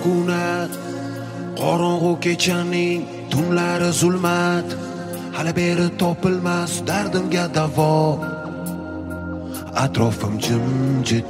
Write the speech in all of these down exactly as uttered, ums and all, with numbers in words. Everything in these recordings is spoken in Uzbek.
sukunat, qorong'u kechaning tunlari zulmat, hali beri topilmas dardimga davo. Atrofim jimjit,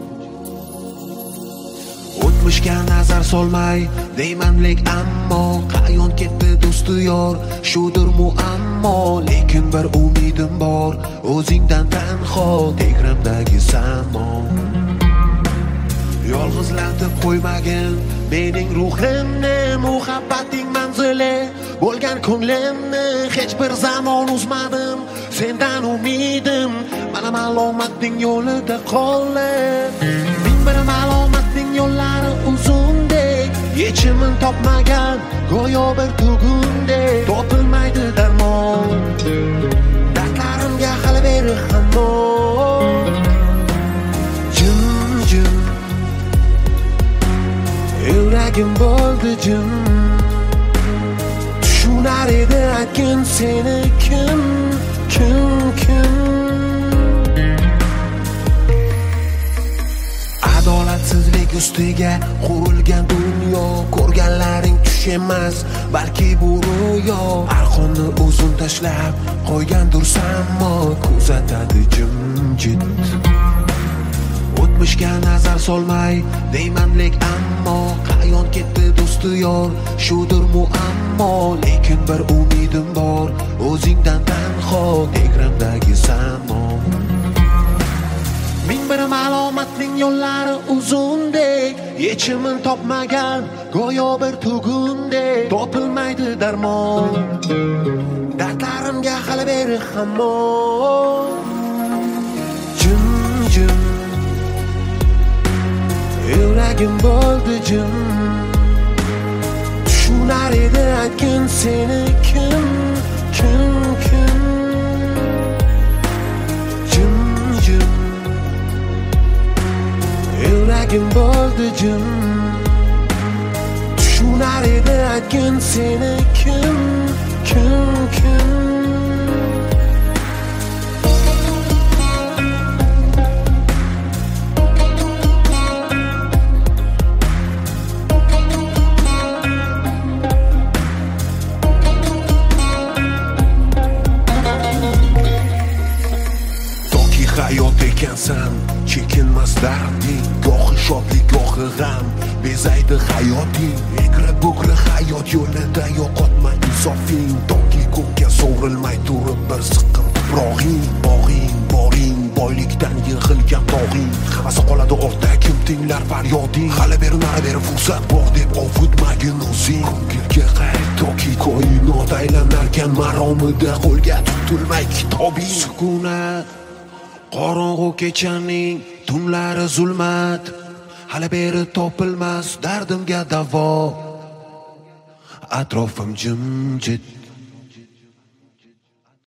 o'tmishga nazar solmay deyman lek ammo qayon ketdi do'sti yor, shudir muammo. Lekin bir umidim bor, o'zingdan tanho tegramdagi samo. Yolg'izlatib qo'ymagin mening ruhimni, muhabbating manzili bo'lgan ko'nglimni. Hech bir zamon uzmadim sendan umidim, mana malomatning yo'lida qoldim. Ming bir malomatning yo'llari uzundek, yechimin topmagan go'yo bir tugundek. Topilmaydi darmon, dardlarimga hali beri hamon. Jim-jim, yuragim bo'ldi jim. Tushunar edi aytgin seni kim, kim, kim. Adolatsizlik ustiga qurilgan dunyo, ko'rganlaring tush emas balki bu ro'yo. Arqonni uzun tashlab qo'ygandir samo, kuzatadi jimjit. O'tmishga nazar solmay deyman lek ammo qayon ketdi do'sti yor, shudir muammo. Lekin bir umidim bor, o'zingdan tanho tegramdagi samo. Ming bir malomatning yo'llari uzundek, yechimin topmagan go'yo bir tugundek. Topilmaydi darmon, dardlarimga hali beri hamon. Jim-jim, yuragim bo'ldi jim. Tushunar edi aytgin seni kim, kim, kim. Jim-jim, yuragim bo'ldi jim. Tushunar edi aytgin seni kim, kim, kim. Hayot ekansan, chekinmas darding, gohi shodlik, gohi g'am, bezaydi hayoting. Egri bugri hayot yo'lida yo'qotma insofing, toki ko'kka sovrilmay turib bir siqqin tuprog'ing. Bog'ing, boring, boylikdan yig'ilgan tog'ing, hammasi qoladi ortda, kim tinglar faryoding. Hali beri nari beri fursat bor deb ovutmagin o'zing. Ko'ngilga qayt, toki koinot aylanarkan maromida qo'lga tutilmay kitobing. Sukunat, qorong'u kechaning tunlari zulmat, hali beri topilmas dardimga davo. Atrofim jimjit.